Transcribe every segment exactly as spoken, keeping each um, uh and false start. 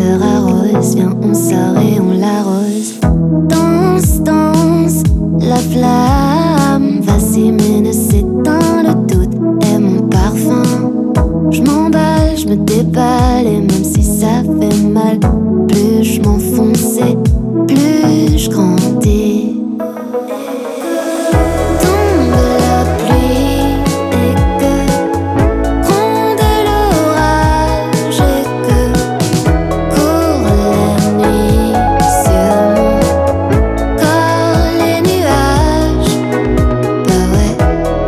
sera rose. Viens, on sort et on l'arrose. Danse, danse, la flamme va s'émener dans le doute est mon parfum. Je m'emballe, je me déballe et même si ça fait mal, plus je m'enfonçais, plus je grandis. Tombe la pluie et que gronde l'orage et que court la nuit sur mon corps les nuages. Bah ouais,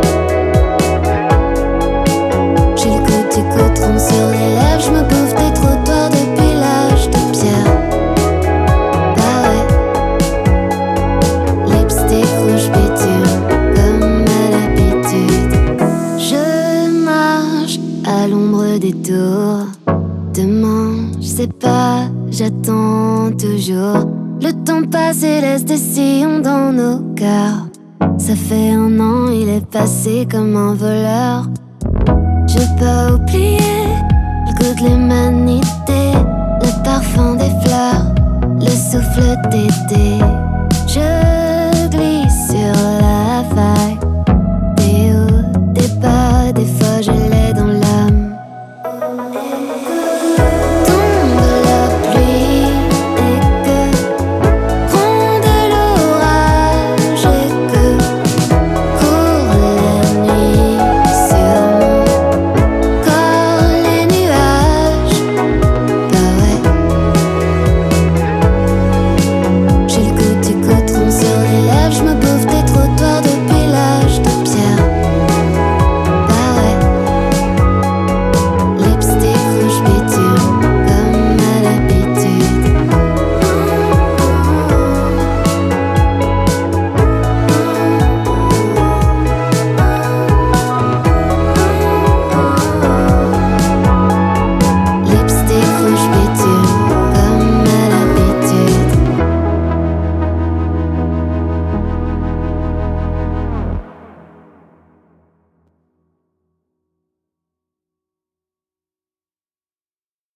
j'ai le goût du goudron sur les lèvres, je me bouffe des trottoirs depuis l'âge de pierre. Bah ouais, lipstick rouge bitume comme à l'habitude. Je marche à l'ombre des tours. Demain, je sais pas, j'attends toujours. Le temps passe et laisse des sillons dans nos cœurs. Ça fait un an, il est passé comme un voleur. J'ai pas oublié le goût de l'humanité, le parfum des fleurs, le souffle d'été. Je glisse sur la vague.